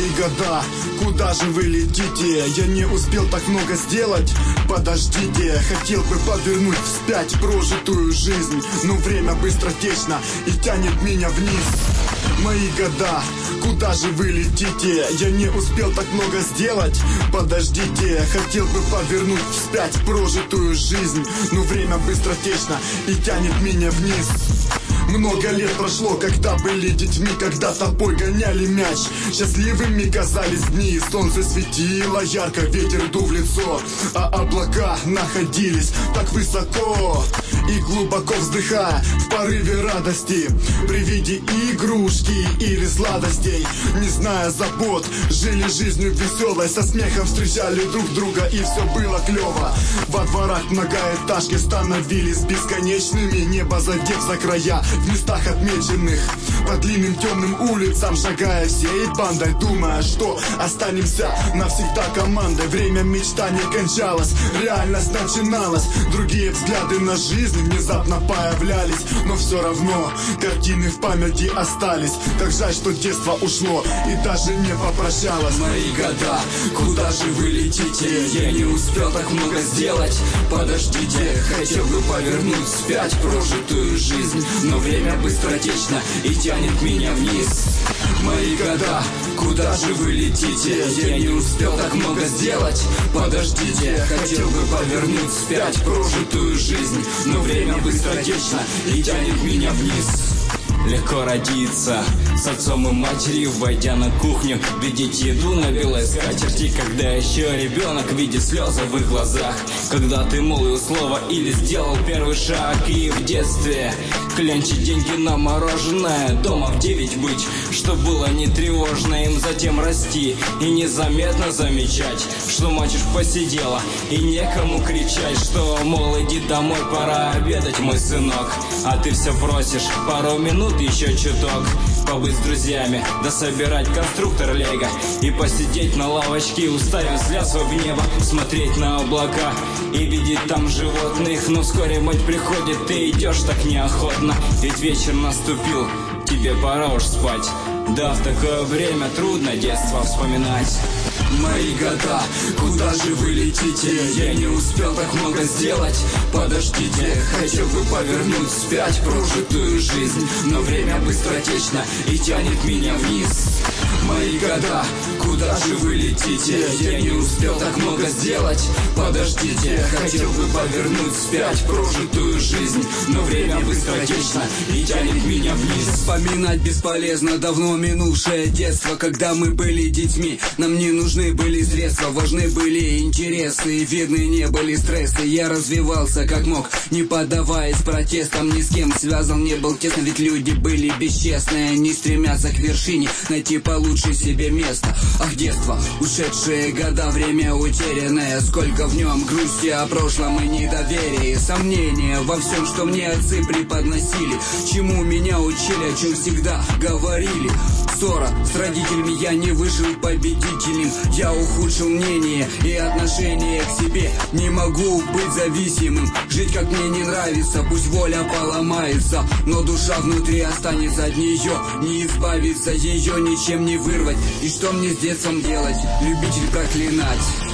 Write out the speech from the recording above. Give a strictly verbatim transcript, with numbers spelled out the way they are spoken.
Мои года, куда же вы летите? Я не успел так много сделать. Подождите, хотел бы повернуть вспять прожитую жизнь, но время быстротечно и тянет меня вниз. Мои года, куда же вы летите? Я не успел так много сделать. Подождите, хотел бы повернуть вспять прожитую жизнь, но время быстротечно и тянет меня вниз. Много лет прошло, когда были детьми, когда тобой гоняли мяч. Счастливыми казались дни, солнце светило ярко, ветер дул в лицо, а облака находились так высоко. И глубоко вздыхая в порыве радости, при виде игрушки или сладостей, не зная забот, жили жизнью веселой, со смехом встречали друг друга, и все было клево. Во дворах многоэтажки становились бесконечными, небо задев за края, в местах отмеченных, по длинным темным улицам шагая всей бандой, думая, что останемся навсегда командой. Время мечтаний кончалось, реальность начиналась, другие взгляды на жизнь внезапно появлялись, но все равно картины в памяти остались. Как жаль, что детство ушло и даже не попрощалось. Мои года, куда же вы летите? Я не успел так много сделать. Подождите, хотел бы повернуть вспять прожитую жизнь, но время быстротечно и тянет меня вниз. Мои года, куда же вы летите? Я не успел так много сделать. Подождите, хотел бы повернуть вспять прожитую жизнь, но время быстротечно и тянет меня вниз. Легко родиться с отцом и матерью, войдя на кухню, видеть еду на белой скатерти, когда еще ребенок видит слезы в их глазах, когда ты молвил слово или сделал первый шаг. И в детстве клянчить деньги на мороженое, дома в девять быть, что было не тревожно, им затем расти и незаметно замечать, что мачеха посидела и некому кричать, что, мол, иди домой, пора обедать, мой сынок, а ты все просишь пару минут, еще чуток побыть с друзьями, да собирать конструктор лего и посидеть на лавочке, уставив взгляд свой в небо, смотреть на облака и видеть там животных. Но вскоре мать приходит, ты идешь так неохотно, ведь вечер наступил, тебе пора уж спать. Да, в такое время трудно детство вспоминать. Мои года, куда же вы летите? Я не успел так много сделать. Подождите, хотел бы повернуть вспять прожитую жизнь, но время быстротечно и тянет меня вниз. Мои года, куда же вы летите? Я не успел так много сделать. Подождите, хотел бы повернуть вспять прожитую жизнь, но время быстротечно и тянет меня вниз. Вспоминать бесполезно давно минувшее детство, когда мы были детьми. Нам не нужны были средства, важны были интересы, и видны не были стрессы. Я развивался как мог, не поддаваясь протестам, ни с кем связан не был тесно, ведь люди были бесчестные, не стремятся к вершине, найти получше себе место. Ах, детство, ушедшие года, время утерянное, сколько в нем грусти о прошлом и недоверия, сомнения во всем, что мне отцы преподносили, чему меня учили, о чем всегда говорили. Ссора с родителями, я не вышел победителем, я ухудшил мнение и отношение к себе. Не могу быть зависимым, жить как мне не нравится, пусть воля поломается, но душа внутри останется от нее, не избавиться ее, ничем не вырвать. И что мне с детством делать? Любитель проклинать.